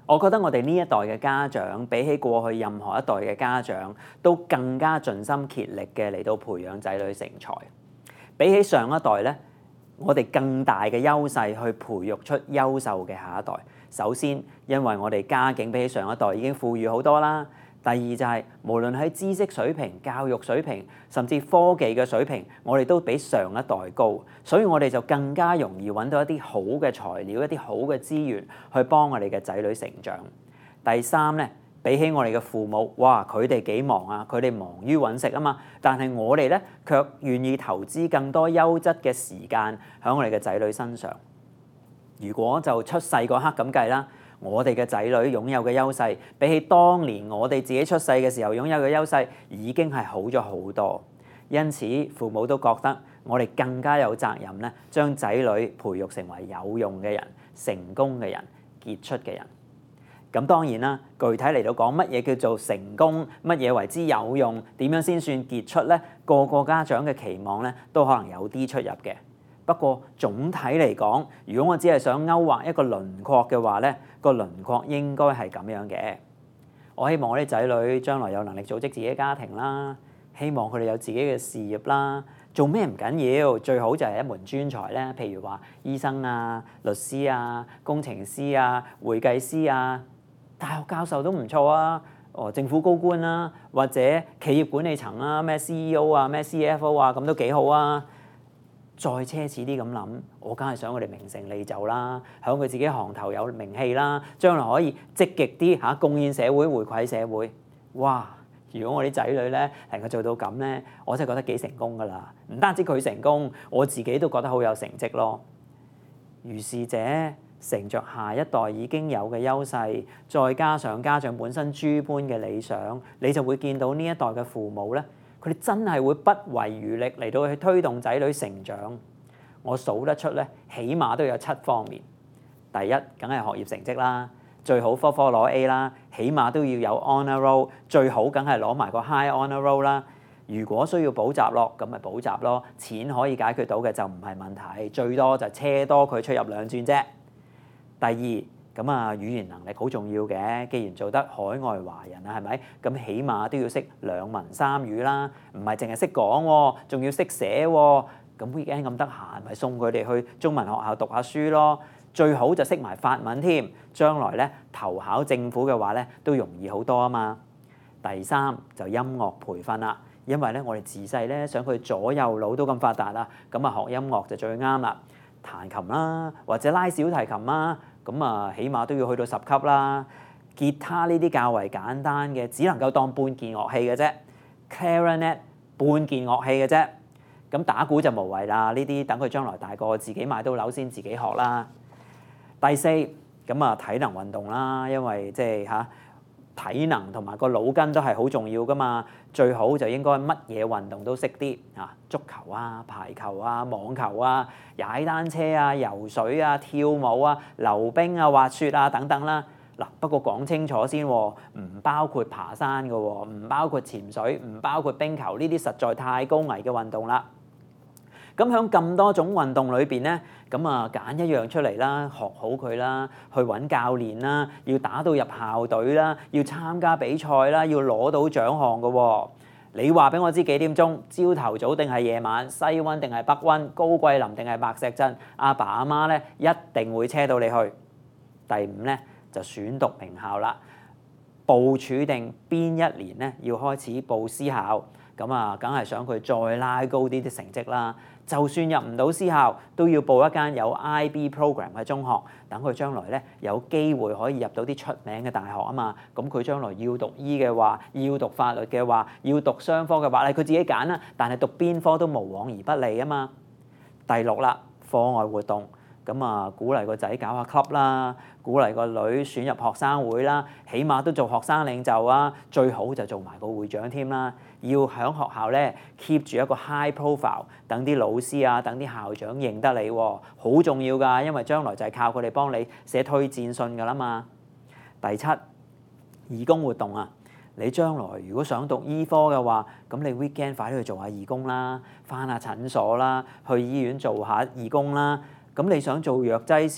我覺得我哋呢一代嘅家長，比起過去任何一代嘅家長，都更加盡心竭力嘅嚟到培養仔女成才。比起上一代咧，我哋更大嘅優勢去培育出優秀嘅下一代。首先，因為我哋家境比起上一代已經富裕好多啦。第二就係無論喺知識水平、教育水平，甚至科技嘅水平，我哋都比上一代高，所以我哋就更加容易揾到一啲好嘅材料、一啲好嘅資源去幫我哋嘅仔女成長。第三咧，比起我哋嘅父母，哇，佢哋幾忙啊，佢哋忙於揾食啊嘛，但係我哋咧卻願意投資更多優質嘅時間喺我哋嘅仔女身上。如果就出世嗰刻咁計啦，我哋嘅仔女擁有嘅優勢，比起當年我哋自己出世嘅時候擁有嘅優勢，已經係好咗好多。因此，父母都覺得我哋更加有責任咧，將仔女培育成為有用嘅人、成功嘅人、傑出嘅人。咁當然啦，具體嚟到講乜嘢叫做成功，乜嘢為之有用，點樣先算傑出咧？個個家長嘅期望咧，都可能有啲出入嘅。不過總體嚟講，如果我只係想勾畫一個輪廓嘅話咧，個輪廓應該係咁樣嘅。我希望我啲仔女將來有能力組織自己嘅家庭啦，希望佢哋有自己嘅事業啦。做咩唔緊要，最好就係一門專才咧，譬如話醫生啊、律師啊、工程師啊、會計師啊、大學教授都唔錯啊。政府高官啦，或者企業管理層啊，咩 CEO 啊、咩 CFO 啊，咁都幾好啊。再奢侈啲咁諗，我梗係想佢哋名成利就啦，響佢自己行頭有名氣啦，將來可以積極啲嚇，貢獻社會、回饋社會。哇！如果我啲仔女咧能夠做到咁咧，我真係覺得幾成功㗎啦。唔單止佢成功，我自己都覺得好有成績咯。如是者，乘着下一代已經有嘅優勢，再加上家長本身諸般嘅理想，你就會見到呢一代嘅父母咧，佢哋真係會不遺餘力嚟到去推動仔女成長。我數得出咧，起碼都有7方面。第一，梗係學業成績啦，最好科科攞 A 啦，起碼都要有 honour roll， 最好梗係攞埋個 high honour roll 啦。如果需要補習咯，咁咪補習咯，錢可以解決到嘅就唔係問題，最多就車多佢出入2轉啫。第二，咁語言能力好重要嘅，既然做得海外華人啊，係咪？咁起碼都要識2文3語啦，唔係淨係識講喎，仲要識寫喎。咁 weekend 咁得閒，咪送佢哋去中文學校讀下書咯。最好就識埋法文添，將來咧投考政府嘅話咧都容易好多啊嘛。第三就音樂培訓啦，因為咧我哋自細咧想佢左右腦都咁發達啦，咁學音樂就最啱啦。彈琴啦，或者拉小提琴啦，咁起碼都要去到10級啦。吉他呢啲較為簡單嘅，只能夠當半件樂器嘅啫。Clarinet 半件樂器嘅啫。咁打鼓就無謂啦，呢啲等佢將來大個自己買到樓先自己學啦。第四，咁體能運動啦，因為即係體能同埋個腦筋都係好重要噶嘛，最好就應該乜嘢運動都識啲啊，足球啊、排球啊、網球啊、踩單車啊、游水啊、跳舞啊、溜冰啊、滑雪啊等等啦。嗱，不過講清楚先喎，唔包括爬山嘅喎，唔包括潛水，唔包括冰球，呢啲實在太高危嘅運動啦。咁喺咁多種運動裏邊咧，咁揀一樣出嚟啦，學好佢啦，去揾教練啦，要打到入校隊啦，要參加比賽啦，要攞到獎項嘅喎。你話俾我知幾點鐘？朝頭早定係夜晚？西灣定係北灣？高貴林定係白石鎮？阿爸阿媽咧一定會車到你去。第5咧就選讀名校啦，部署定邊一年咧要開始報私校，咁梗係想佢再拉高啲成績啦。就算入唔到私校，都要報一間有 IB program 嘅中學，等佢將來咧有機會可以入到啲出名嘅大學啊嘛。咁佢將來要讀醫嘅話，要讀法律嘅話，要讀商科嘅話，佢自己揀啦。但係讀邊科都無往而不利啊嘛。第6啦，課外活動，咁鼓勵個仔搞下 club 啦，鼓勵個女選入學生會啦，起碼都做學生領袖啊，最好就做埋個會長添啦。要喺學校咧 keep 住一個 high profile， 等啲老師啊、等啲校長認得你喎，好重要㗎，因為將來就係靠佢哋幫你寫推薦信㗎啦嘛。第7，義工活動啊，你將來如果想讀醫科嘅話，咁你 weekend 快啲去做下義工啦，返下診所啦，去醫院做下義工啦。咁你想做藥劑師咯，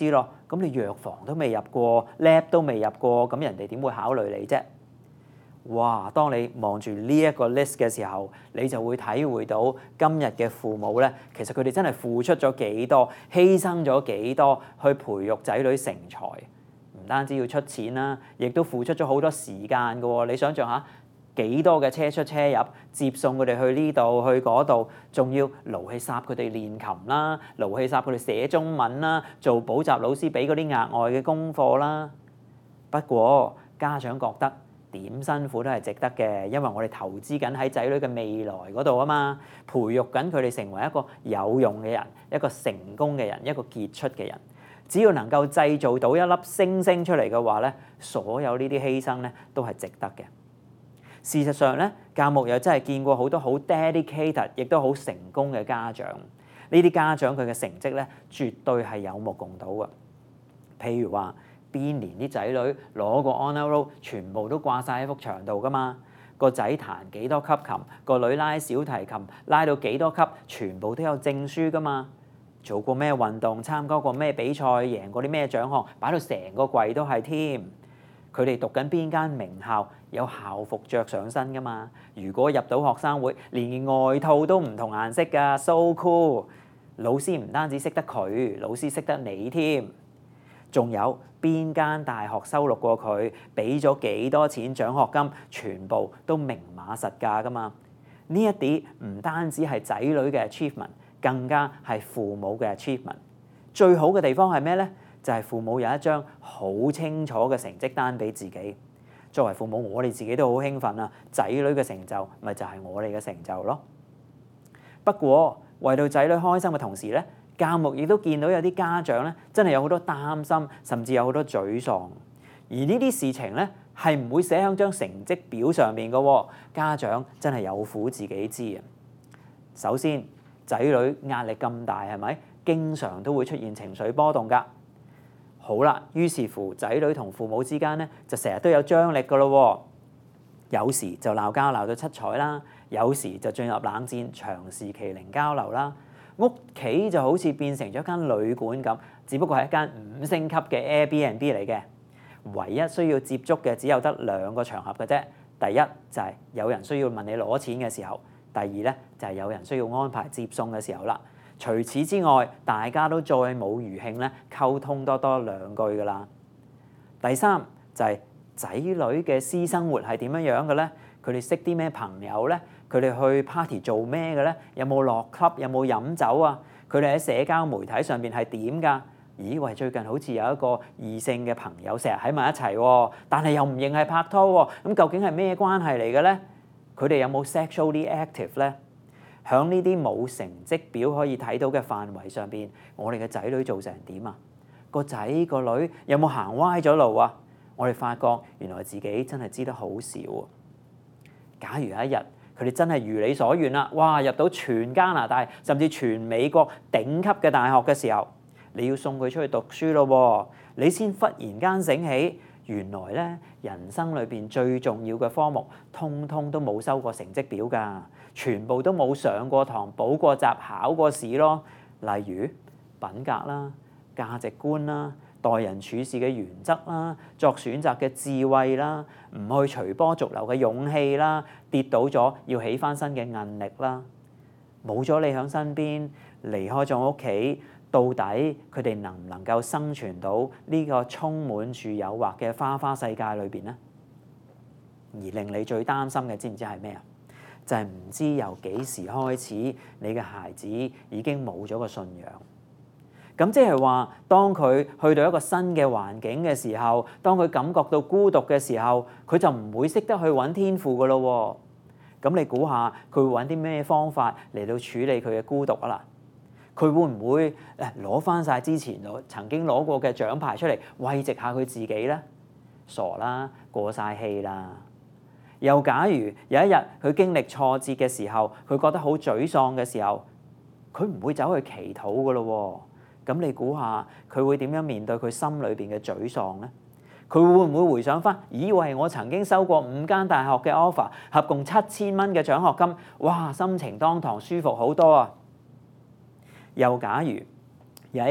咁你藥房都未入過 ，lab 都未入過，咁人哋點會考慮你啫？哇！當你望住呢一個 list 嘅時候，你就會體會到今日嘅父母咧，其實佢哋真係付出咗幾多，犧牲咗幾多去培育仔女成才。唔單止要出錢啦，亦都付出咗好多時間㗎喎。你想象下幾多嘅車出車入，接送佢哋去呢度去嗰度，仲要勞氣霎佢哋練琴啦，勞氣霎佢哋寫中文啦，做補習老師俾嗰啲額外嘅功課啦。不過家長覺得點辛苦都係值得嘅，因為我哋投資緊喺仔女嘅未來嗰度啊嘛，培育緊佢哋成為一個有用嘅人，一個成功嘅人，一個傑出嘅人。只要能夠製造到一粒星星出嚟嘅話咧，所有呢啲犧牲咧都係值得嘅。事實上咧，教牧又真係見過好多好 dedicated， 亦都好成功嘅家長。呢啲家長佢嘅成績咧，絕對係有目共睹嘅。譬如話，邊年啲仔女攞個 honor roll，全部都掛晒喺幅牆度噶嘛。個仔彈幾多級琴，個女拉小提琴拉到幾多級，全部都有證書噶嘛。做過咩運動，參加過咩比賽，贏過啲咩獎項，擺到成個櫃都係添。佢哋讀緊邊間名校，有校服着上身噶嘛。如果入到學生會，連外套都唔同顏色噶 ，so cool。老師唔單止識得佢，老師識得你添。仲有邊間大學收錄過佢，俾咗幾多錢獎學金，全部都明碼實價噶嘛。呢一啲唔單止係仔女嘅 achievement， 更加係父母嘅 achievement。最好嘅地方係咩咧？就係父母有一張好清楚嘅成績單俾自己。作為父母，我哋自己都好興奮啊！仔女嘅成就咪就係我哋嘅成就咯。不過為到仔女開心嘅同時咧，教牧亦都見到有啲家長咧，真係有好多擔心，甚至有好多沮喪。而呢啲事情咧，係唔會寫喺張成績表上面嘅喎。家長真係有苦自己知啊。首先，仔女壓力咁大，係咪？經常都會出現情緒波動㗎。好啦，於是乎仔女同父母之間咧，就成日都有張力㗎咯喎。有時就鬧交鬧到七彩啦，有時就進入冷戰，長時期零交流啦。屋企就好似變成咗間旅館咁，只不過係一間5星級嘅 Airbnb 嚟嘅。唯一需要接觸嘅只有得2個場合嘅啫。第一就係有人需要問你攞錢嘅時候，第二咧就係有人需要安排接送嘅時候啦。除此之外，大家都再冇餘興咧溝通多2句噶啦。第三就係仔女嘅私生活係點樣樣嘅咧？佢哋識啲咩朋友咧？佢哋去 party 做咩嘅咧？有冇落 club？有冇飲酒啊？佢哋喺社交媒體上邊係點㗎？咦喂，最近好似有一個異性嘅朋友成日喺埋一齊喎，但係又唔認係拍拖喎。咁究竟係咩關係嚟嘅咧？佢哋有冇 sexually active 咧？響呢啲冇成績表可以睇到嘅範圍上邊，我哋嘅仔女做成點啊？個仔個女有冇行歪咗路啊？我哋發覺原來自己真係知得好少啊！假如有一日佢哋真係如你所願啦，哇！入到全加拿大甚至全美國頂級嘅大學嘅時候，你要送佢出去讀書咯喎，你先忽然間醒起，原來咧人生裏邊最重要嘅科目，通通都冇收過成績表㗎，全部都冇上過堂、補過習、考過試咯。例如品格啦、價值觀啦、待人處事嘅原則啦、作選擇嘅智慧啦、唔去隨波逐流嘅勇氣啦、跌倒咗要起翻身嘅韌力啦。冇咗你喺身邊，離開咗屋企，到底佢哋能唔能夠生存到呢個充滿住誘惑嘅花花世界裏邊呢？而令你最擔心嘅，知唔知係咩啊？就係唔知由幾時開始，你嘅孩子已經冇咗個信仰。咁即係話，當佢去到一個新嘅環境嘅時候，當佢感覺到孤獨嘅時候，佢就唔會識得去揾天父㗎咯喎。咁你估下，佢會揾啲咩方法嚟到處理佢嘅孤獨啊啦？佢會唔會攞翻晒之前曾經攞過嘅獎牌出嚟慰藉下佢自己咧？傻啦，過晒氣啦！又假如有一日佢經歷挫折嘅時候，佢覺得好沮喪嘅時候，佢唔會走去祈禱㗎咯喎。咁你估下佢會點樣面對佢心裏邊嘅沮喪咧？佢會唔會回想翻？以為我曾經收過5間大學嘅 offer， 合共7000蚊嘅獎學金，哇！心情當堂舒服好多啊！又假如有一日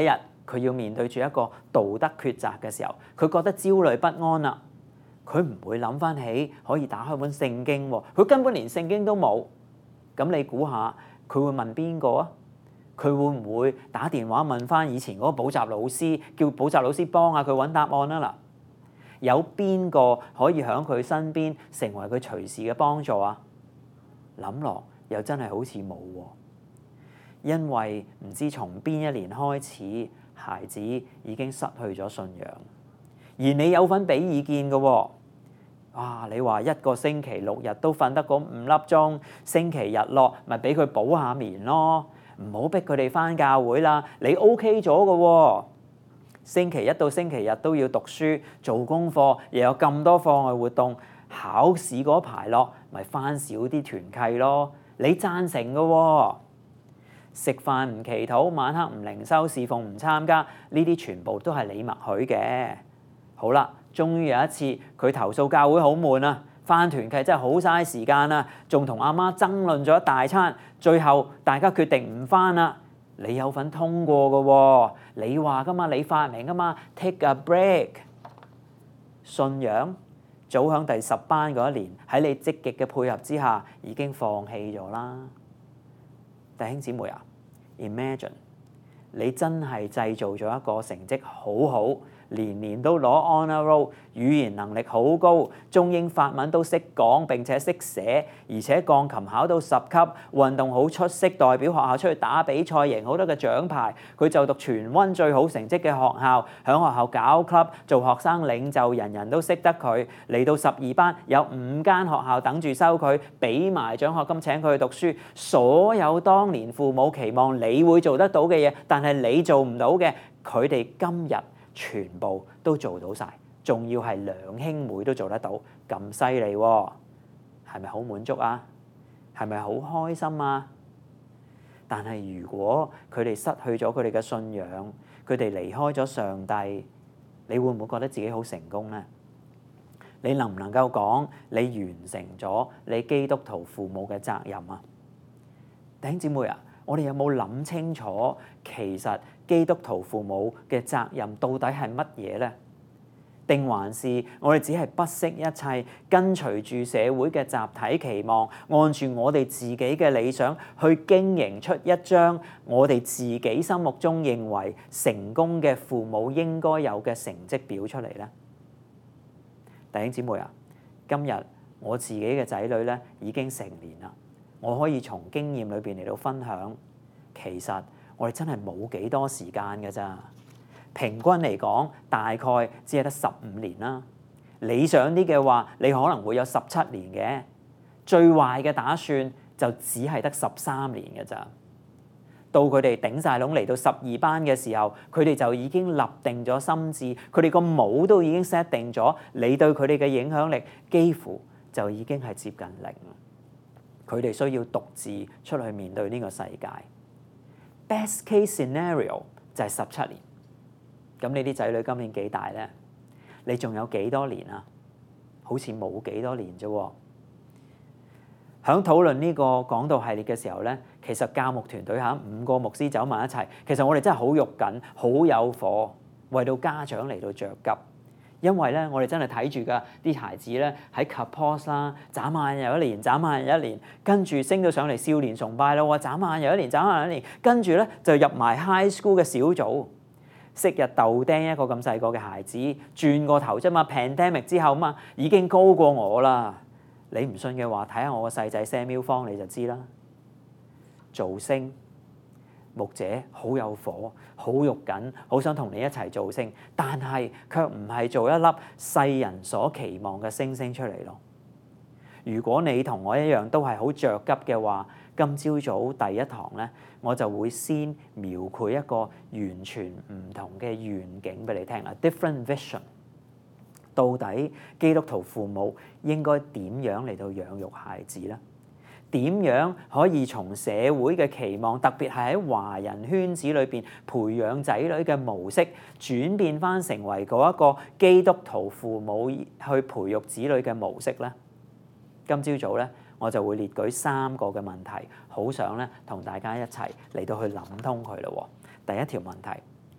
佢要面對住一個道德抉擇嘅時候，佢覺得焦慮不安啦。佢唔會諗翻起可以打開本聖經喎，佢根本連聖經都冇。咁你估下佢會問邊個啊？佢會唔會打電話問翻以前嗰個補習老師，叫補習老師幫下佢揾答案啊？嗱，有邊個可以喺佢身邊成為佢隨時嘅幫助啊？諗落又真係好似冇喎，因為唔知從邊一年開始，孩子已經失去咗信仰，而你有份俾意見嘅喎。你話一個星期6日都瞓得嗰5粒鐘，星期日落咪俾佢補下眠咯，唔好逼佢哋返教會啦。你 OK 咗嘅喎，星期一到星期日都要讀書做功課，又有咁多課外活動，考試嗰排落咪返少啲團契咯。你贊成嘅喎，食飯唔祈禱，晚黑唔靈修，侍奉唔參加，呢啲全部都係你默許嘅。好啦。終於有一次，佢投訴教會好悶啊，返團契真係好嘥時間啊，仲同阿媽爭論咗一大餐，最後大家決定唔返啦。你有份通過嘅喎，你話㗎嘛，你發明㗎嘛 ，take a break。信仰早響第10班嗰一年，喺你積極嘅配合之下，已經放棄咗啦。弟兄姊妹啊 ，imagine 你真係製造咗一個成績好好，年年都攞 Honor Roll， 語言能力好高，中英法文都識講並且識寫，而且鋼琴考到10級，運動好出色，代表學校出去打比賽，贏好多嘅獎牌。佢就讀全溫最好成績嘅學校，喺學校搞 club，做學生領袖，人人都識得佢。嚟到12班，有5間學校等住收佢，俾埋獎學金請佢去讀書。所有當年父母期望你會做得到嘅嘢，但係你做唔到嘅，佢哋今日全部都做到晒，仲要係兩兄妹都做得到，咁犀利喎，係咪好滿足啊？係咪好開心啊？但係如果佢哋失去咗佢哋嘅信仰，佢哋離開咗上帝，你會唔會覺得自己好成功呢？你能唔能夠講你完成咗你基督徒父母嘅責任啊？弟兄姊妹啊，我哋有冇諗清楚，其實基督徒父母嘅責任到底係乜嘢呢？定還是我哋只係不惜一切，跟隨住社會嘅集體期望，按住我哋自己嘅理想去經營出一張我哋自己心目中認為成功嘅父母應該有嘅成績表出嚟呢？弟兄姊妹啊，今日我自己嘅仔女咧已經成年啦，我可以從經驗裏邊嚟到分享，其實我哋真係冇幾多時間㗎咋。平均嚟講，大概只係得15年啦。理想啲嘅話，你可能會有17年嘅。最壞嘅打算就只係得13年嘅咋。到佢哋頂晒籠嚟到12班嘅時候，佢哋就已經立定咗心志，佢哋個帽都已經 set 定咗，你對佢哋嘅影響力幾乎就已經係接近0。佢哋需要獨自出去面對呢個世界。Best case scenario 就係17年。咁你啲仔女今年幾大咧？你仲有幾多年啊？好似冇幾多年啫喎。喺討論呢個講道系列嘅時候咧，其實教牧團隊5個牧師走埋一齊，其實我哋真係好肉緊，好有火，為到家長嚟到着急。因為咧，我哋真係睇住㗎啲孩子咧喺 Kapos 啦，眨眼又一年，眨眼又一年，跟住升到上嚟少年崇拜咯，眨眼又一年，眨眼又一年，跟住咧就入埋 high school 嘅小組。昔日豆丁一個咁細個嘅孩子，轉個頭啫嘛 ，pandemic 之後嘛，已經高過我啦。你唔信嘅話，睇下我個細仔 Samuel 方你就知啦。造星牧者好有火，好肉緊，好想同你一齊造星，但係卻唔係做一粒世人所期望嘅星星出嚟咯。如果你同我一樣都係好着急嘅話，今朝早第一堂咧，我就會先描繪一個完全唔同嘅願景俾你聽啊 ，different vision。到底基督徒父母應該點樣嚟到養育孩子咧？點樣可以從社會嘅期望，特別係喺華人圈子裏邊培養仔女嘅模式，轉變翻成為嗰一個基督徒父母去培育子女嘅模式咧？今朝早咧，我就會列舉3個嘅問題，好想咧同大家一齊嚟到去諗通佢咯。第一條問題，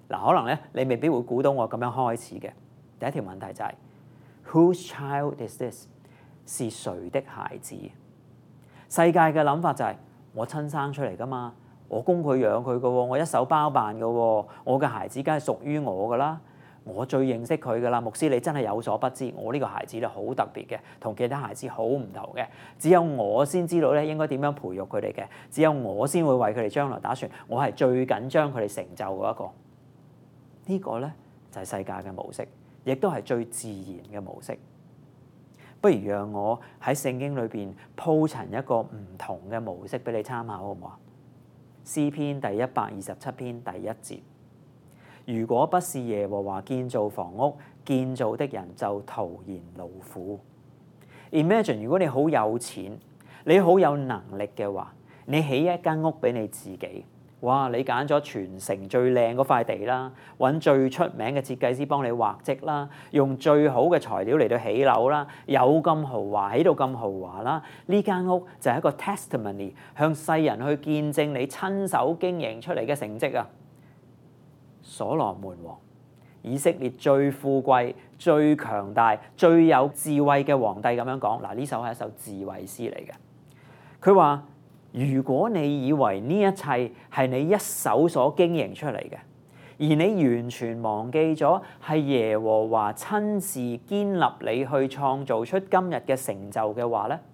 嗱，可能咧你未必會估到我咁樣開始嘅。第一條問題就係：Whose child is this？ 是誰的孩子？世界嘅諗法就係我親生出嚟噶嘛，我供佢養佢嘅喎，我一手包辦嘅喎，我嘅孩子梗係屬於我噶啦。我最認識佢噶啦，牧師你真係有所不知，我呢個孩子咧好特別嘅，同其他孩子好唔同嘅，只有我先知道咧應該點樣培育佢哋嘅，只有我先會為佢哋將來打算，我係最緊張佢哋成就嗰一個。呢個咧就係世界嘅模式，亦都係最自然嘅模式。不如讓我喺聖經裏邊鋪陳一個唔同嘅模式俾你參考，好唔好啊？詩篇第127篇第1節。如果不是耶和華建造房屋，建造的人就徒然勞苦。Imagine 如果你好有錢，你好有能力嘅話，你起一間屋俾你自己，哇！你揀咗全城最靚嗰塊地啦，揾最出名嘅設計師幫你畫則啦，用最好嘅材料嚟到起樓啦，有咁豪華，起到咁豪華啦，呢間屋就係一個 testimony， 向世人去見證你親手經營出嚟嘅成績啊！所羅門王，以色列最富貴、最強大、最有智慧嘅皇帝咁樣講。嗱，呢首係一首智慧詩嚟嘅。佢話：如果你以為呢一切係你一手所經營出嚟嘅，而你完全忘記咗係耶和華親自堅立你去創造出今日嘅成就嘅話咧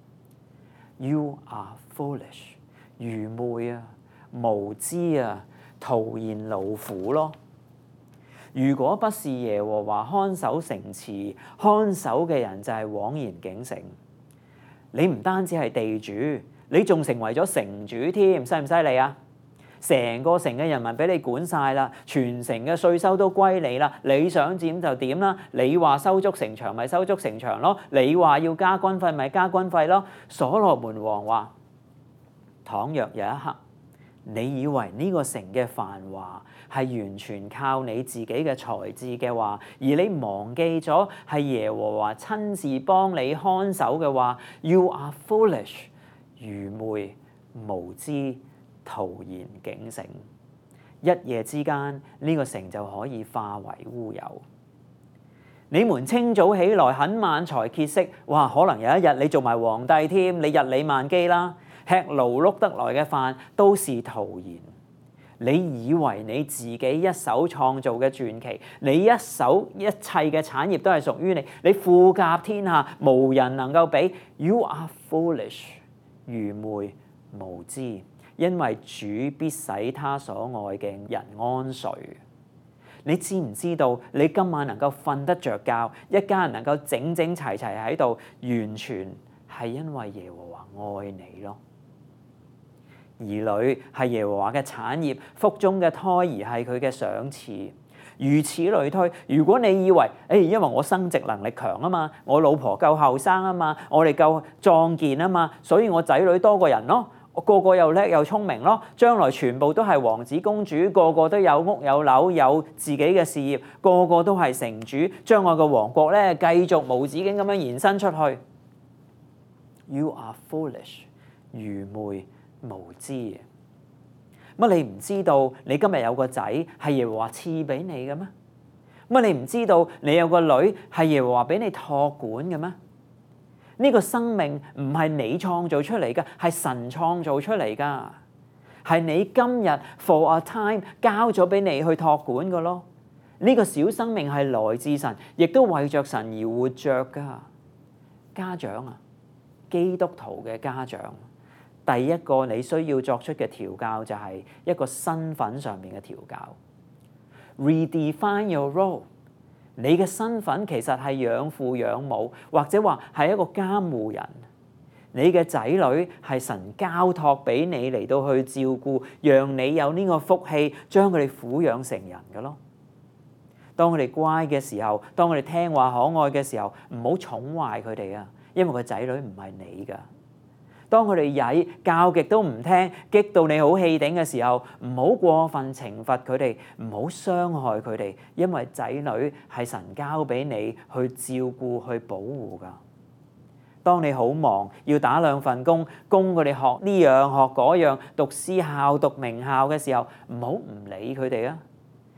，You are foolish， 愚昧啊，無知啊，徒然勞苦咯。如果不是耶和華看守城池，看守嘅人就係枉然警醒。你唔單止係地主，你仲成為咗城主添，犀唔犀利啊？成個城嘅人民俾你管晒啦，全城嘅稅收都歸你啦，你想點就點啦。你話收足城牆咪收足城牆咯，你話要加軍費咪加軍費咯。所羅門王話：倘若有一刻，你以為呢個城嘅繁華係完全靠你自己嘅才智嘅話，而你忘記咗係耶和華親自幫你看守嘅話 ，You are foolish， 愚昧、無知、徒然警醒。一夜之間，呢個城就可以化為烏有。你們清早起來，很晚才歇息，哇！可能有一日你做埋皇帝添，你日理萬機啦。吃勞碌得來嘅飯都是徒然。你以為你自己一手創造嘅傳奇，你一手一切嘅產業都係屬於你，你富甲天下，無人能夠比。You are foolish， 愚昧無知，因為主必使他所愛嘅人安睡。你知唔知道你今晚能夠瞓得着覺，一家人能夠整整齊齊喺度，完全係因為耶和華愛你咯。兒女係耶和華嘅產業，腹中嘅胎兒係佢嘅賞賜，如此類推。如果你以為，因為我生殖能力強啊嘛，我老婆夠後生啊嘛，我哋夠壯健啊嘛，所以我仔女多過人咯，我個個又叻又聰明咯，將來全部都係王子公主，個個都有屋有樓有自己嘅事業，個個都係城主，將我嘅王國咧繼續無止境咁樣延伸出去。You are foolish， 愚昧無知嘅。乜你唔知道你今日有個仔係耶和華賜俾你嘅咩？乜你唔知道你有個女係耶和華俾你託管嘅咩？呢個生命唔係你創造出嚟嘅，係神創造出嚟噶，係你今日 for a time 交咗俾你去託管嘅咯。呢個小生命係來自神，亦都為着神而活着噶。家長啊，基督徒嘅家長。第一個你需要作出嘅調教就係一個身份上面嘅調教。Redefine your role。你嘅身份其實係養父養母，或者話係一個監護人。你嘅仔女係神交託俾你嚟到去照顧，讓你有呢個福氣，將佢哋撫養成人嘅咯。當佢哋乖嘅時候，當佢哋聽話可愛嘅時候，唔好寵壞佢哋啊，因為個仔女唔係你噶。當佢哋曳，教極都唔聽，激到你好氣頂嘅時候，唔好過分懲罰佢哋，唔好傷害佢哋，因為仔女係神交俾你去照顧、去保護㗎。當你好忙，要打2份工，供佢哋學呢樣學嗰樣，讀私校、讀名校嘅時候，唔好唔理佢哋啊，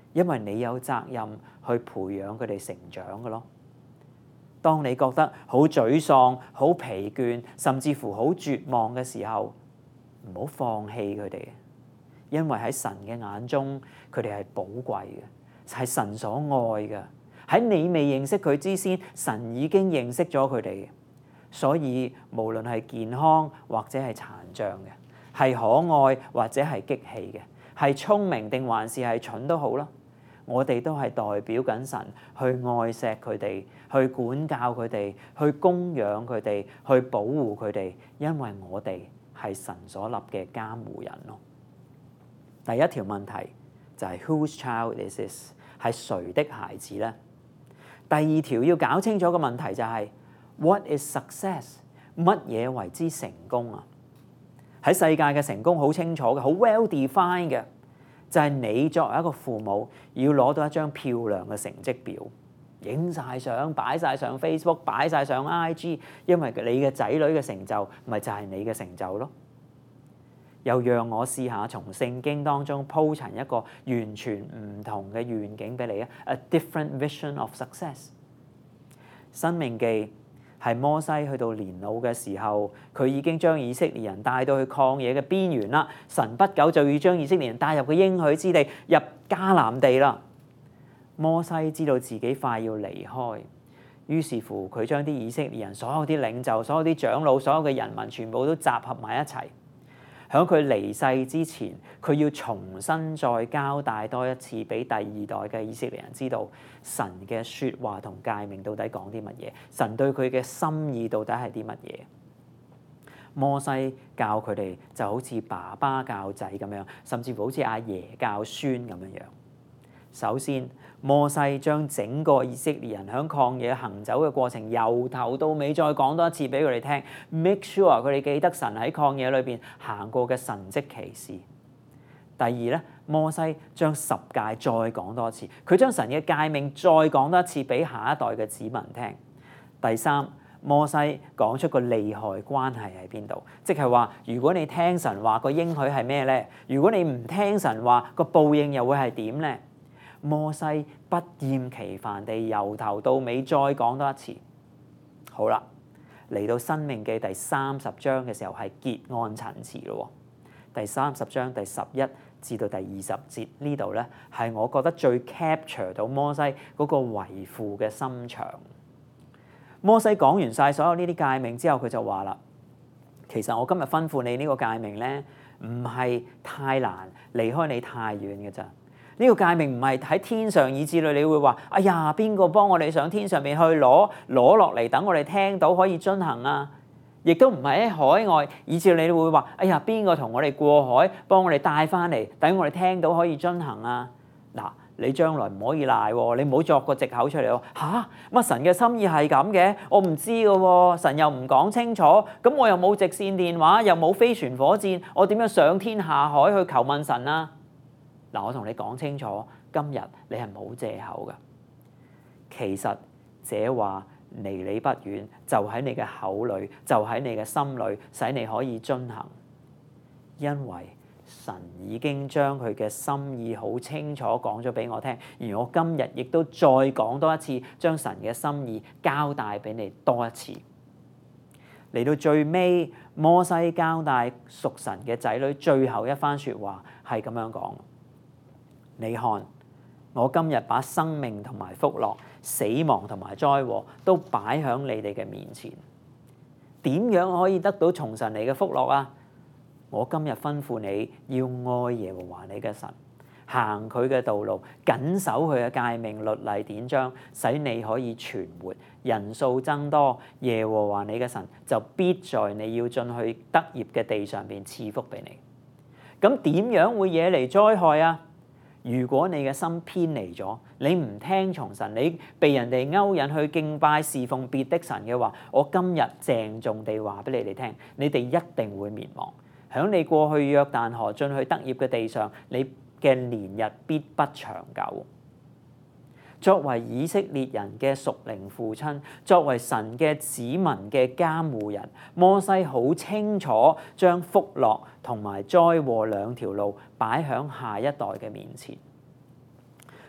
因為你有責任去培養佢哋成長嘅咯。當你覺得好沮喪、好疲倦，甚至乎好絕望嘅時候，唔好放棄佢哋，因為喺神嘅眼中，佢哋係寶貴嘅，係神所愛嘅。喺你未認識佢之前，神已經認識咗佢哋。所以無論係健康或者係殘障嘅，係可愛或者係激氣嘅，係聰明定還是係蠢都好啦，我哋都係代表緊神去愛錫佢哋，去管教佢哋，去供養佢哋，去保護佢哋，因為我哋係神所立嘅監護人咯。第一條問題就係 Whose child is this？ 係誰的孩子呢？第二條要搞清楚嘅問題就係What is success？ 乜嘢為之成功啊？喺世界嘅成功好清楚嘅，好 well defined 嘅，就係你作為一個父母要攞到一張漂亮嘅成績表，影晒相，擺晒上 Facebook， 擺晒上 IG， 因為你嘅仔女嘅成就咪就係你嘅成就咯。又讓我試下從聖經當中鋪陳一個完全唔同嘅願景俾你啊 ！A different vision of success。申命記係摩西去到年老嘅時候，佢已經將以色列人帶到去曠野嘅邊緣啦。神不久就要將以色列人帶入個應許之地，入迦南地啦。摩西知道自己快要離開，於是乎佢將啲以色列人所有啲領袖、所有啲長老、所有嘅人民全部都集合埋一齊。喺佢離世之前，佢要重新再交代多一次俾第二代嘅以色列人知道神嘅説話同誡命到底講啲乜嘢，神對佢嘅心意到底係啲乜嘢。摩西教佢哋就好似爸爸教仔咁樣，甚至乎好似阿爺教孫咁樣樣。首先，摩西將整個以色列人喺曠野行走嘅過程，由頭到尾再講多一次俾佢哋聽 ，make sure 佢哋記得神喺曠野裏邊行過嘅神蹟奇事。第二咧，摩西將十誡再講多一次，佢將神嘅誡命再講多一次俾下一代嘅子民聽。第三，摩西講出個利害關係喺邊度，即係話如果你聽神話個應許係咩咧？如果你唔聽神話個報應又會係點咧？摩西不厭其煩地由頭到尾再講多一次。好啦，嚟到申命記第30章嘅時候係結案陳詞咯。第30章第11至到第20節呢度咧，係我覺得最 capture 到摩西嗰個為父嘅心腸。摩西講完晒所有呢啲誡命之後，佢就話啦：其實我今日吩咐你呢個誡命咧，唔係太難，離開你太遠嘅咋。呢個誡命唔係喺天上，以至你會話：哎呀，邊個幫我哋上天上面去攞落嚟，等我哋聽到可以遵行啊！亦都唔係喺海外，以至你會話：哎呀，邊個同我哋過海，幫我哋帶翻嚟，等我哋聽到可以遵行啊！嗱，你將來唔可以賴喎，你唔好作個藉口出嚟喎。嚇，乜神嘅心意係咁嘅？我唔知嘅喎，神又唔講清楚，咁我又冇直線電話，又冇飛船火箭，我點樣上天下海去求問神啊？嗱，我同你講清楚，今日你係冇藉口嘅。其實這話離你不遠，就喺你嘅口裏，就喺你嘅心裏，使你可以遵行。因為神已經將佢嘅心意好清楚講咗俾我聽，而我今日亦都再講多一次，將神嘅心意交代俾你多一次。嚟到最尾，摩西交代屬神嘅仔女最後一番説話係咁樣講。你看，我今日把生命同埋福樂、死亡同埋災禍都擺喺你哋嘅面前。點樣可以得到從神嚟嘅福樂啊？我今日吩咐你要愛耶和華你嘅神，行佢嘅道路，謹守佢嘅誡命、律例、典章，使你可以存活，人數增多。耶和華你嘅神就必在你要進去得業嘅地上邊賜福俾你。咁點樣會惹嚟災害啊？如果你嘅心偏離咗，你唔聽從神，你被人哋勾引去敬拜侍奉別的神嘅話，我今日鄭重地話俾你哋聽，你哋一定會滅亡。響你過去約旦河進去得業嘅地上，你嘅年日必不長久。作為以色列人嘅屬靈父親，作為神嘅子民嘅監護人，摩西好清楚將福樂同埋災禍兩條路擺喺下一代嘅面前。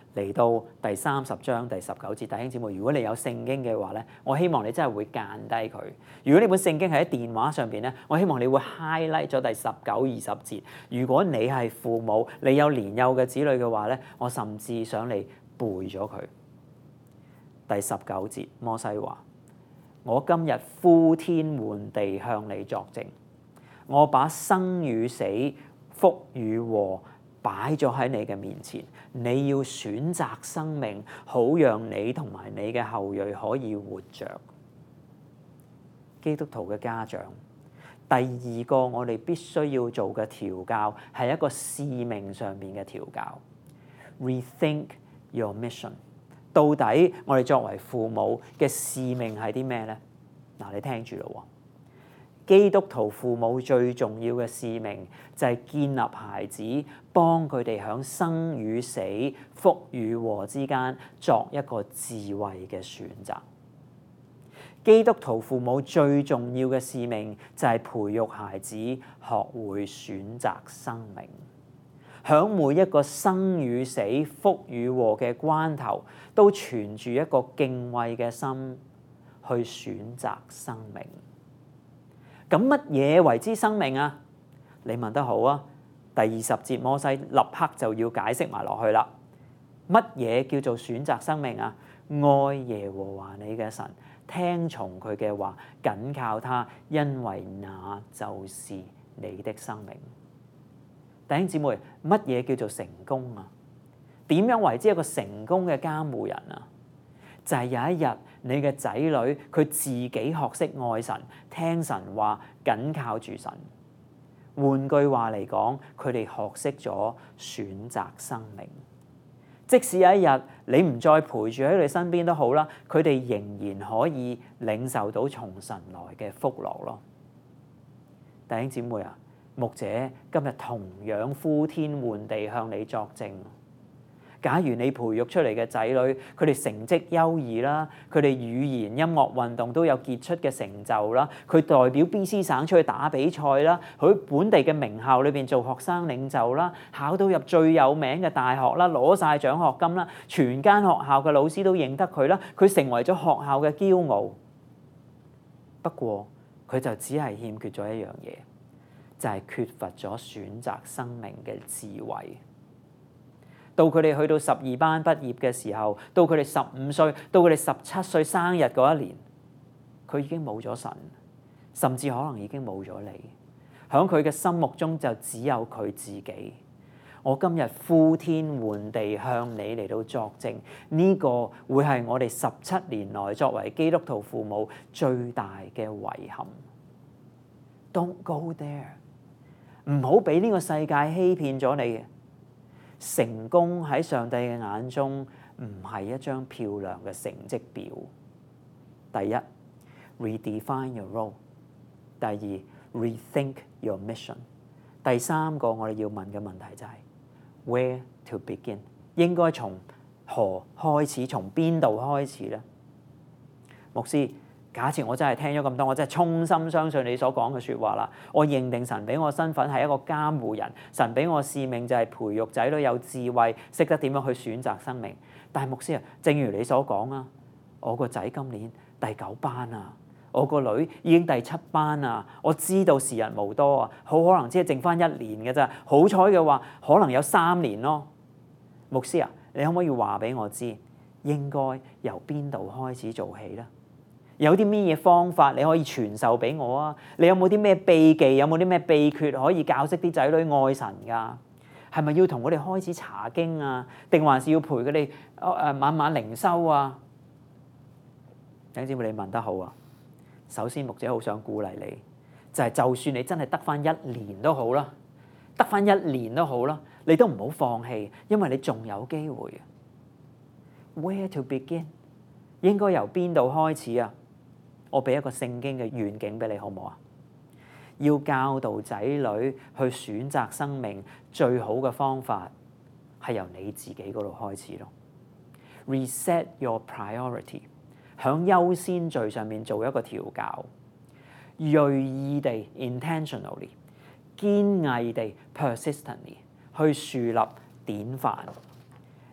嚟到第30章第19節，弟兄姊妹，如果你有聖經嘅話咧，我希望你真係會間低佢。如果呢本聖經係喺電話上邊咧，我希望你會 highlight 咗第19、20節。如果你係父母，你有年幼嘅子女嘅話咧，我甚至想你背咗佢。第19節，摩西話：我今日呼天喚地向你作證，我把生與死、福與禍擺咗喺你嘅面前，你要選擇生命，好讓你同埋你嘅後裔可以活着。基督徒嘅家長，第二個我哋必須要做嘅調教係一個使命上面嘅調教。Rethink your mission。到底我哋作為父母嘅使命係啲咩呢？嗱，你聽住咯。基督徒父母最重要嘅使命就係建立孩子，幫佢哋喺生與死、福與禍之間作一個智慧嘅選擇。基督徒父母最重要嘅使命就係培育孩子學會選擇生命，喺每一個生與死、福與禍嘅關頭，都存住一個敬畏嘅心去選擇生命。咁乜嘢為之生命啊？你問得好啊！第20節摩西立刻就要解釋埋落去啦。乜嘢叫做選擇生命啊？愛耶和華你嘅神，聽從佢嘅話，緊靠他，因為那就是你的生命。弟兄姊妹，乜嘢叫做成功啊？點樣為之一個成功嘅監護人啊？就係有一日你嘅仔女佢自己學識愛神，聽神話，緊靠住神。換句話嚟講，佢哋學識咗選擇生命。即使有一日你唔再陪住喺佢哋身邊都好啦，佢哋仍然可以領受到從神來嘅福樂咯。弟兄姊妹啊，牧者今日同樣呼天喚地向你作證。假如你培育出嚟嘅仔女，佢哋成績優異啦，佢哋語言、音樂、運動都有傑出嘅成就啦，佢代表 BC 省出去打比賽啦，佢本地嘅名校裏邊做學生領袖啦，考到入最有名嘅大學啦，攞晒獎學金啦，全間學校嘅老師都認得佢啦，佢成為咗學校嘅驕傲。不過佢就只係欠缺咗一樣嘢，就係缺乏咗選擇生命嘅智慧。到佢哋去到12班畢業嘅時候，到佢哋15歲，到佢哋17歲生日嗰一年，佢已經冇咗神，甚至可能已經冇咗你。喺佢嘅心目中就只有佢自己。我今日呼天喚地向你嚟到作證，呢個會係我哋17年來作為基督徒父母最大嘅遺憾。Don't go there， 唔好俾呢個世界欺騙咗你。成功喺上帝嘅眼中唔係一張漂亮嘅成績表。第一 ，redefine your role； 第二 ，rethink your mission； 第三個我哋要問嘅問題就係 where to begin， 應該從何開始，從邊度開始咧？牧師，假設我真係聽咗咁多，我真係衷心相信你所講嘅説話啦。我認定神俾我身份係一個監護人，神俾我使命就係培育仔女有智慧，識得點樣去選擇生命。但係牧師啊，正如你所講啊，我個仔今年第9班啊，我個女已經第7班啊，我知道時日無多啊，好可能只係剩翻1年嘅咋。好彩嘅話，可能有3年咯。牧師啊，你可唔可以話俾我知，應該由邊度開始做起咧？有啲咩嘢方法你可以傳授俾我啊？你有冇啲咩秘技？有冇啲咩秘訣可以教識啲仔女愛神㗎？係咪要同佢哋開始查經啊？定還是要陪佢哋晚晚靈修啊？弟兄姊妹，你問得好啊！首先，牧者好想鼓勵你，就算你真係得翻1年都好啦，得翻1年都好啦，你都唔好放棄，因為你仲有機會。Where to begin？ 應該由邊度開始啊？我俾一個聖經嘅願景俾你，好唔好啊？要教導仔女去選擇生命，最好嘅方法係由你自己嗰度開始咯。Reset your priority， 響優先序上面做一個調教，鋭意地 intentionally， 堅毅地 persistently 去樹立典範。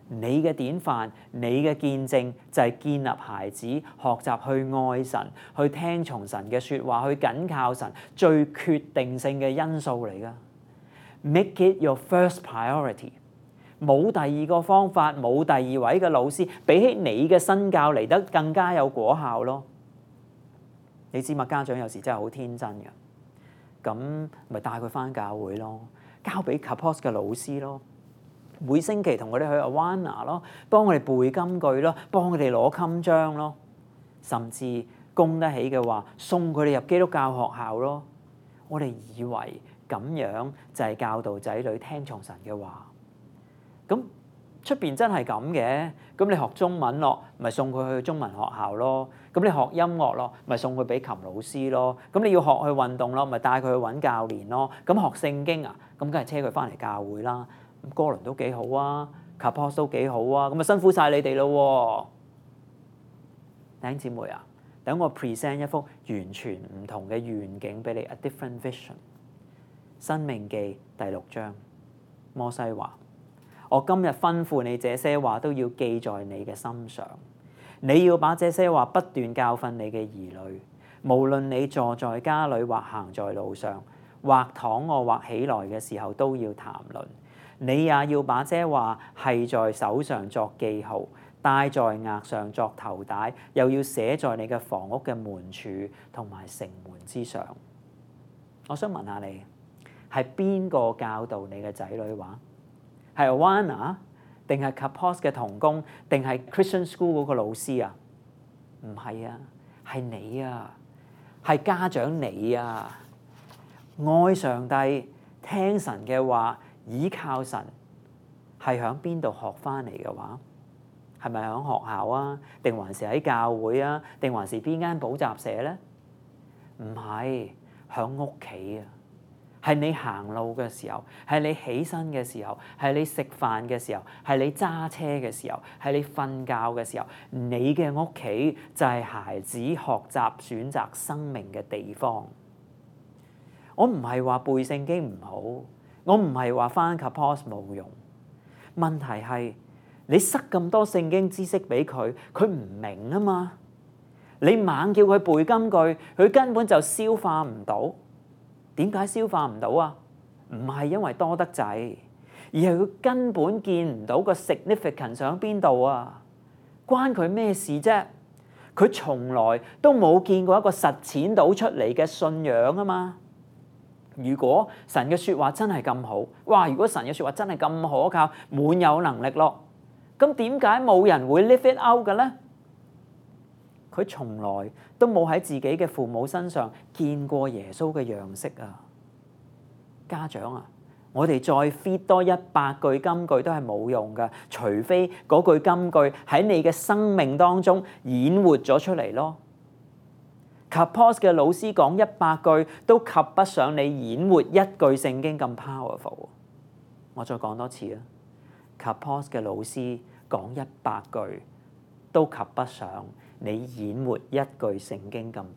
你嘅典範、你嘅見證就係建立孩子學習去愛神、去聽從神嘅説話、去緊靠神最決定性嘅因素嚟㗎。Make it your first priority。冇第二個方法，冇第二位嘅老師，比起你嘅身教嚟得更加有果效咯。你知嘛？家長有時真係好天真嘅，咁咪帶佢返教會咯，交俾 Kapos 嘅老師咯，每星期同佢哋去 Awana 咯，幫佢哋背金句咯，幫佢哋攞襟章咯，甚至供得起嘅話，送佢哋入基督教學校咯。我哋以為咁樣就係教導仔女聽從神嘅話。咁出邊真係咁嘅，咁你學中文咯，咪送佢去中文學校咯；咁你學音樂咯，咪送佢俾琴老師咯；咁你要學去運動咯，咪帶佢去揾教練咯；咁學聖經啊，咁梗係車佢翻嚟教會啦。咁哥倫都幾好啊，Kapos 都幾好啊，咁咪辛苦晒你哋咯。弟兄姊妹啊，等我 present 一幅完全唔同嘅願景俾你 ，a different vision。申命記第6章，摩西話：我今日吩咐你這些話都要記在你嘅心上，你要把這些話不斷教訓你嘅兒女，無論你坐在家裏或行在路上，或躺臥或起來嘅時候都要談論。你也要把這話繫在手上作記號，戴在額上作頭帶，又要寫在你嘅房屋嘅門柱同埋城門之上。我想問下你，係邊個教導你嘅仔女話？係 Awana 定係 Kapos 嘅同工，定係 Christian School 嗰個老師啊？唔係啊，係你啊，係家長你啊。愛上帝、聽神嘅話、倚靠神，係響邊度學翻嚟嘅話？係咪響學校啊？定還是喺教會啊？定還是邊間補習社咧？唔係，響屋企啊！係你行路嘅時候，係你起身嘅時候，係你食飯嘅時候，係你揸車嘅時候，係你瞓覺嘅時候，你嘅屋企就係孩子學習選擇生命嘅地方。我唔係話背聖經唔好，我唔係話返 Kapos 冇用。問題係你塞咁多聖經知識俾佢，佢唔明啊嘛。你猛叫佢背金句，佢根本就消化唔到。點解消化唔到啊？唔係因為多得滯，而係佢根本見唔到個 significance 喺邊度啊！關佢咩事啫？佢從來都冇見過一個實踐到出嚟嘅信仰啊嘛！如果神嘅説話真係咁好，哇！如果神嘅説話真係咁可靠，滿有能力咯，咁點解冇人會 live it out 嘅咧？佢從來都冇喺自己嘅父母身上見過耶穌嘅樣式啊！家長啊，我哋再 feed 多100句金句都係冇用㗎，除非嗰句金句喺你嘅生命當中演活咗出嚟咯。Kapos 嘅老師講100句都及不上你演活一句聖經咁 powerful。我再講多次啊 ，Kapos 嘅老師講100句都及不上你演活一句聖經咁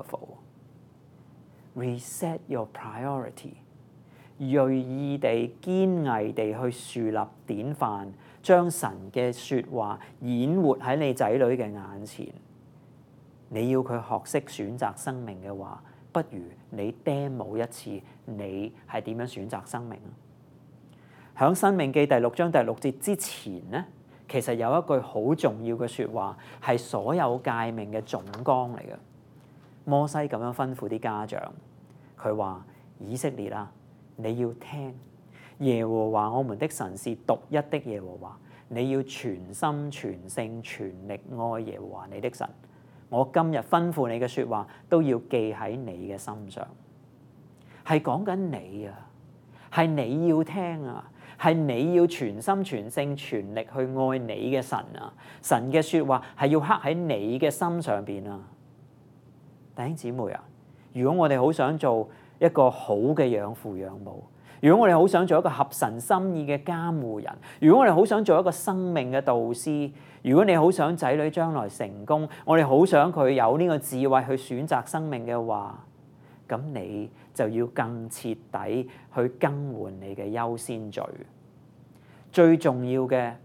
powerful。Reset your priority， 銳意地、堅毅地去樹立典範，將神嘅説話演活喺你仔女嘅眼前。你要佢學識選擇生命嘅話，不如你 demo 一次，你係點樣選擇生命啊？喺申命記第6章第6節之前咧，其實有一句好重要嘅説話，係所有誡命嘅總綱嚟嘅。摩西咁樣吩咐啲家長，佢話：以色列啊，你要聽耶和華我們的神是獨一的耶和華，你要全心全性全力愛耶和華你的神。我今日吩咐你嘅説話都要記喺你嘅心上，係講緊你啊，係你要聽啊，係你要全心全性全力去愛你嘅神啊！神嘅説話係要刻喺你嘅心上邊啊！弟兄姊妹啊，如果我哋好想做一個好嘅養父養母，如果我哋好想做一個合神心意嘅監護人，如果我哋好想做一個生命嘅導師，如果你好想仔女將來成功，我哋好想佢有呢個智慧去選擇生命嘅話，咁你就要更徹底去更換你嘅優先序。最重要嘅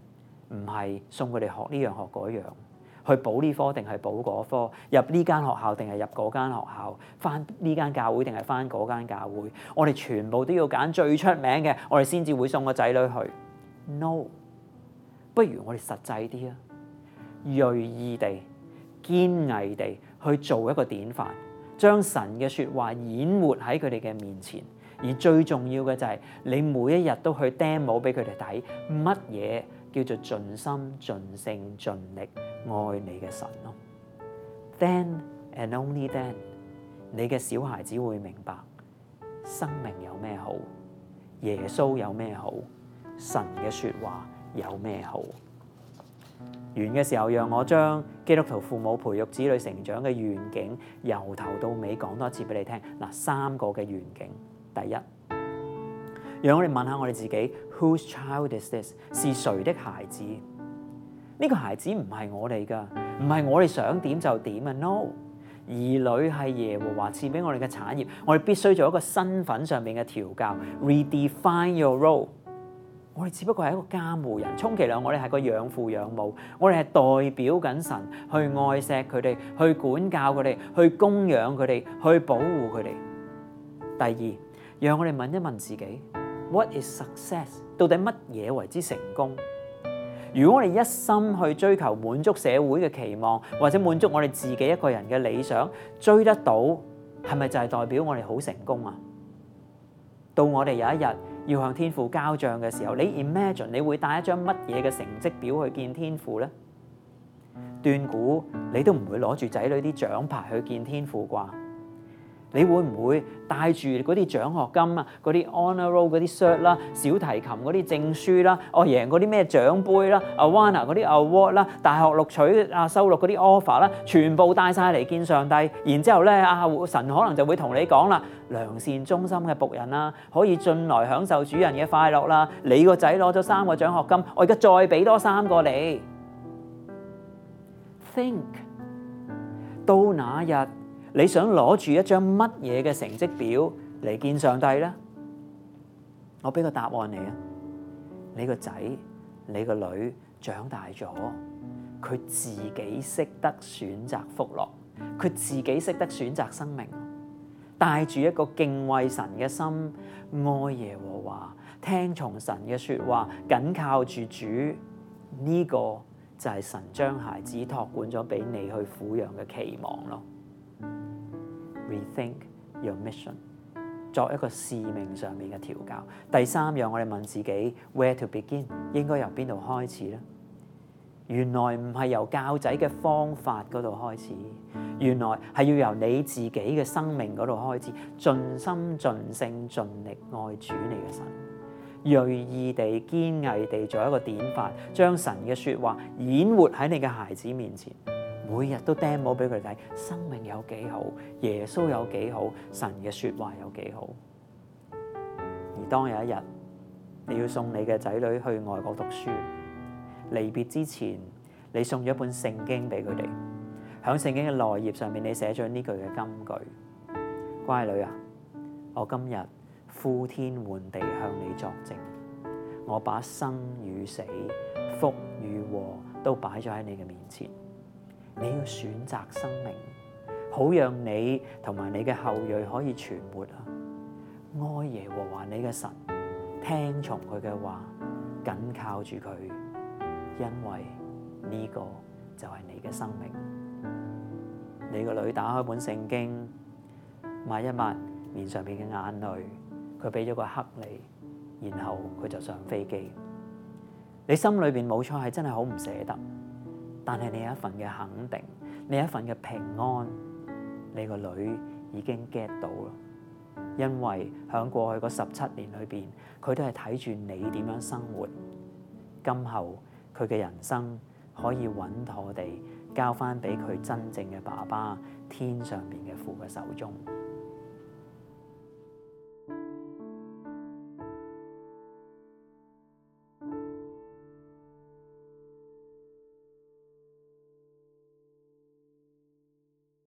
唔係送佢哋學呢樣學嗰樣，去補呢科定係補嗰科，入呢間學校定係入嗰間學校，返呢間教會定係返嗰間教會。我哋全部都要揀最出名嘅，我哋先至會送個仔女去。No， 不如我哋實際啲啊，鋭意地、堅毅地去做一個典範，將神嘅説話演活喺佢哋嘅面前。而最重要嘅就係你每一日都去 demo 俾佢哋睇乜嘢叫做盡心盡性盡力愛你嘅神咯。Then and only then， 你嘅小孩子會明白生命有咩好，耶穌有咩好，神嘅説話有咩好。完嘅時候，讓我將基督徒父母培育子女成長嘅願景由頭到尾講多一次俾你聽。嗱，3個嘅願景。第一，讓我哋問下我哋自己 ，Whose child is this？ 是誰的孩子？呢個孩子唔係我哋㗎，唔係我哋想點就點啊 ！No， 兒女係耶和華賜俾我哋嘅產業，我哋必須做一個身份上面嘅調教 ，redefine your role。我哋只不過係一個監護人，充其量我哋係個養父養母，我哋係代表緊神去愛錫佢哋，去管教佢哋，去供養佢哋，去保護佢哋。第二，讓我哋問一問自己 ，What is success？ 到底乜嘢為之成功？如果我哋一心去追求滿足社會嘅期望，或者滿足我哋自己一個人嘅理想，追得到，係咪就係代表我哋好成功啊？到我哋有一日要向天父交帳嘅時候，你 imagine 你會帶一張乜嘢嘅成績表去見天父呢？斷估你都唔會攞住仔女啲獎牌去見天父啩？你會唔會帶住嗰啲獎學金啊、嗰啲 honor roll 嗰啲 cert 啦、小提琴嗰啲證書啦、贏嗰啲咩獎杯啦、Awana 嗰啲 award 啦、大學錄取收錄嗰啲 offer 啦，全部帶晒嚟見上帝，然之後咧神可能就會同你講啦，良善忠心嘅僕人啦，可以進來享受主人嘅快樂啦。你個仔攞咗3個獎學金，我而家再俾多3個你。Think 到那日，你想攞住一張乜嘢嘅成績表嚟見上帝呢？我俾個答案你啊！你個仔、你個女長大咗，佢自己識得選擇福樂，佢自己識得選擇生命，帶住一個敬畏神嘅心，愛耶和華，聽從神嘅説話，緊靠住主，呢個就係神將孩子託管咗俾你去撫養嘅期望咯。Rethink your mission， 作一個使命上面嘅調教。第三，讓我哋問自己 Where to begin？ 應該由邊度開始呢？原來唔係由教仔嘅方法嗰度開始，原來係要由你自己嘅生命嗰度開始，盡心盡性盡力愛主你嘅神，鋭意地堅毅地做一個典範，將神嘅説話演活喺你嘅孩子面前。每日都 demo 俾佢睇，生命有幾好，耶穌有幾好，神嘅説話有幾好。而當有一日你要送你嘅仔女去外國讀書，離別之前，你送咗一本聖經俾佢哋，喺聖經嘅內頁上面，你寫咗呢句嘅金句：乖女啊，我今日呼天喚地向你作證，我把生與死、福與禍都擺咗喺你嘅面前。你要選擇生命，好讓你同埋你嘅後裔可以存活啊！愛耶和華你嘅神，聽從佢嘅話，緊靠住佢，因為呢個就係你嘅生命。你個女打開本聖經，抹一抹面上面嘅眼淚，佢俾咗個黑你，然後佢就上飛機。你心裏邊冇錯係真係好唔捨得。但係你有一份嘅肯定，你有一份嘅平安，你個女已經 get 到啦。因為喺過去嗰17年裏邊，佢都係睇住你點樣生活。今後佢嘅人生可以穩妥地交翻俾佢真正嘅爸爸，天上邊嘅父嘅手中。